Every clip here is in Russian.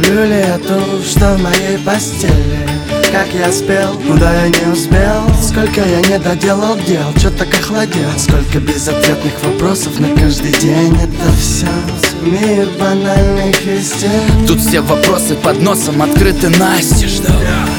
Люблю ли я то, что в моей постели? Как я спел, да я не успел. Сколько я не доделал дел, чё так охладел. Сколько безответных вопросов на каждый день. Это все мир банальных истин. Тут все вопросы под носом открыты настежь, да.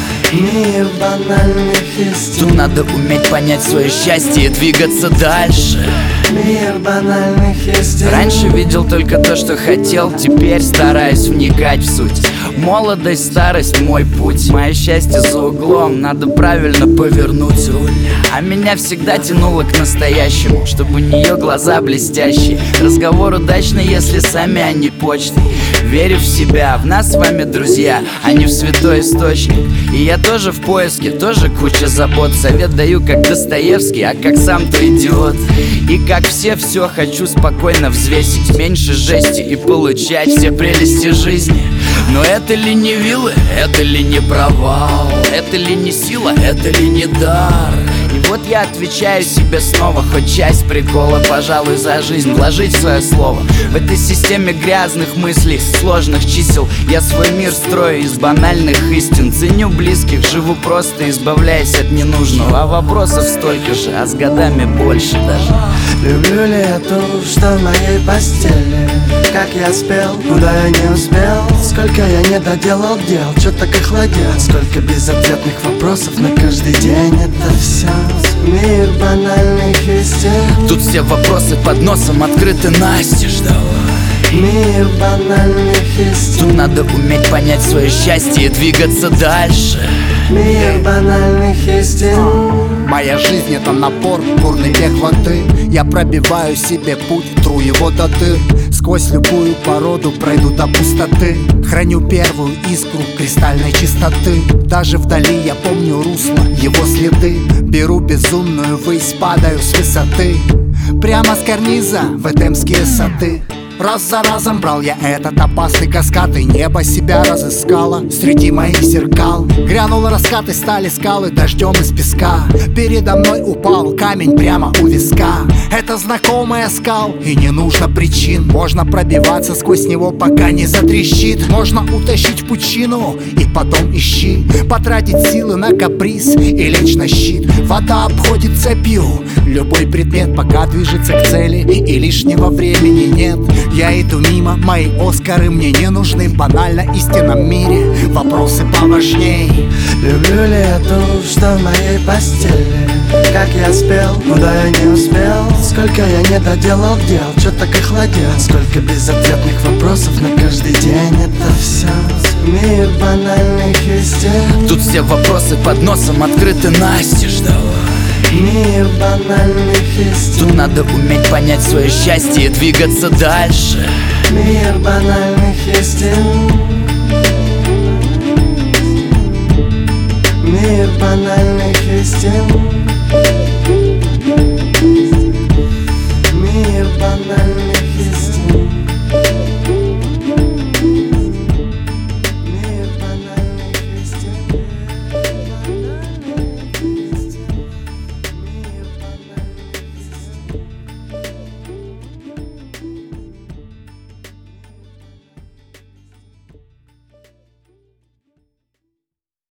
Мир банальных истин. Тут надо уметь понять свое счастье и двигаться дальше. Мир банальных истин. Раньше видел только то, что хотел, теперь стараюсь вникать в суть. Молодость, старость, мой путь. Мое счастье за углом, надо правильно повернуть руль. А меня всегда тянуло к настоящему, чтобы у нее глаза блестящие. Разговор удачный, если сами, а не почтой. Верю в себя, в нас с вами друзья, а не в святой источник. И я тоже в поиске, тоже куча забот. Совет даю как Достоевский, а как сам-то идиот. И как все хочу спокойно взвесить. Меньше жести и получать все прелести жизни. Но это ли не вилы, это ли не провал? Это ли не сила, это ли не дар? И вот я отвечаю себе снова, хоть часть прикола, пожалуй, за жизнь вложить свое слово. В этой системе грязных мыслей, сложных чисел, я свой мир строю из банальных истин. Ценю близких, живу просто, избавляясь от ненужного. А вопросов столько же, а с годами больше даже. Люблю ли я то, что в моей постели? Как я спел, да я не успел. Сколько я не доделал дел, чё так охладел. Сколько безответных вопросов на каждый день. Это все мир банальных истин. Тут все вопросы под носом открыты настежь, да. Мир банальных истин. Тут надо уметь понять свое счастье и двигаться дальше. Мир банальных истин. Моя жизнь — это напор, бурный бег воды. Я пробиваю себе путь, тру его до дыр. Сквозь любую породу пройду до пустоты. Храню первую искру кристальной чистоты. Даже вдали я помню русло, его следы. Беру безумную высь, падаю с высоты. Прямо с карниза в эдемские сады. Раз за разом брал я этот опасный каскад, и небо себя разыскало среди моих зеркал. Грянул раскат и стали скалы дождем из песка. Передо мной упал камень прямо у виска. Это знакомая скал, и не нужно причин. Можно пробиваться сквозь него, пока не затрещит. Можно утащить в пучину и потом ищи. Потратить силы на каприз и лечь на щит. Вода обходит цепью любой предмет, пока движется к цели, и лишнего времени нет. Я иду мимо, мои Оскары мне не нужны. В банально истинном мире вопросы поважней. Люблю ли я то, что в моей постели? Как я спел, да я не успел. Сколько я не доделал дел, чё так охладел. Сколько безответных вопросов на каждый день. Это все мир банальных истин. Тут все вопросы под носом открыты настежь, да. Мир банальных истин. Тут надо уметь понять свое счастье и двигаться дальше. Мир банальных истин. Мир банальных истин.